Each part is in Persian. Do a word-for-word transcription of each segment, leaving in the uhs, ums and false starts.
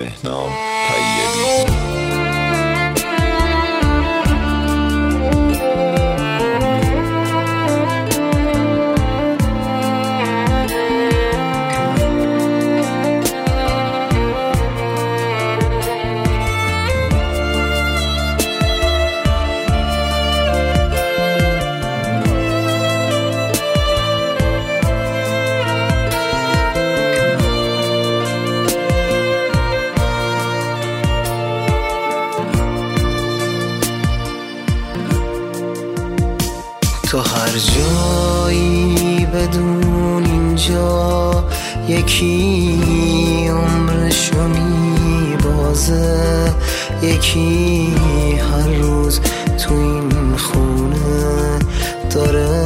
بهنام طیبی. تو هر جایی بدون اینجا یکی عمرشو میبازه، یکی هر روز تو این خونه داره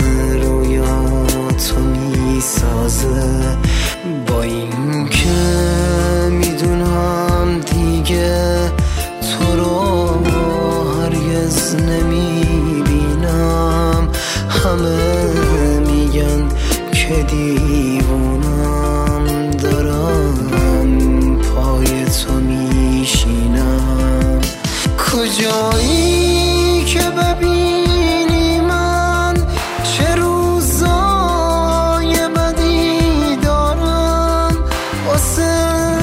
رویاتو میسازه. با این که میدونم دیگه تو رو هرگز نمیبینم، همه میگن که دیوونم دارم پای تو میشینم. کجایی که ببینی من چه روزای بدی دارم، واسه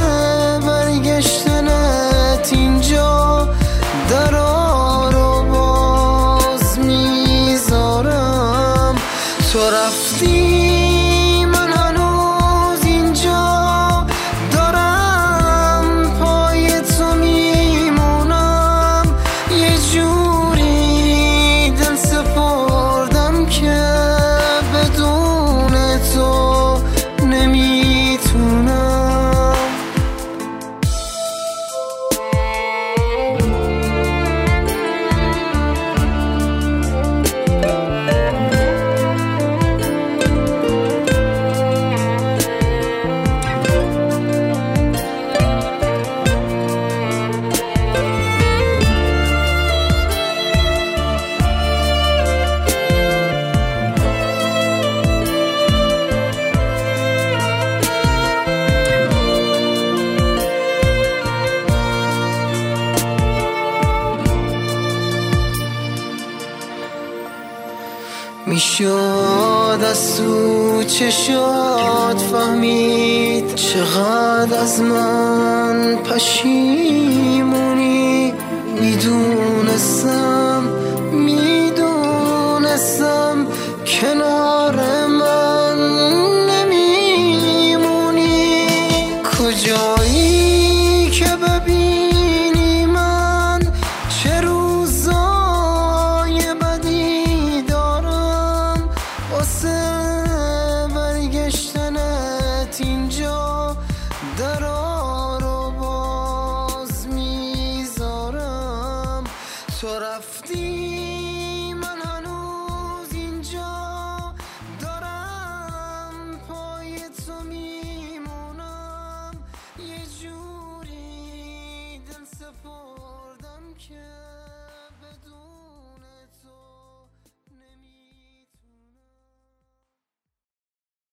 برگشتنت اینجا درا رو باز میذارم. تو رفتی من هنوز اینجا دارم پای تو میمونم، یه جوری دل سپردم که بدون تو نمیتونم. میشد از تو چشات فهمید چقدر از من پشیمونی. میدونستم میدونستم کنار